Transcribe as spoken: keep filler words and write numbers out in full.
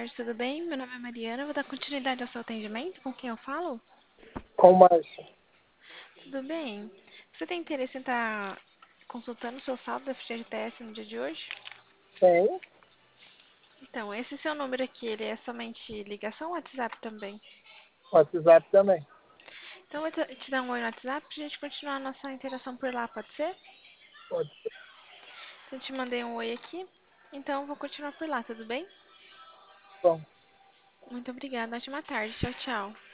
tarde, tudo bem? Meu nome é Mariana, eu vou dar continuidade ao seu atendimento. Com quem eu falo? Com o Márcio. Tudo bem. Você tem interesse em estar consultando o seu saldo da F G T S no dia de hoje? Tem. Então, esse seu número aqui, ele é somente ligação ou WhatsApp também? WhatsApp também. Então, eu vou te te dar um oi no WhatsApp pra gente continuar a nossa interação por lá, pode ser? Pode ser. Eu te mandei um oi aqui, então eu vou continuar por lá, tudo bem? Bom. Muito obrigada, ótima tarde, tchau, tchau.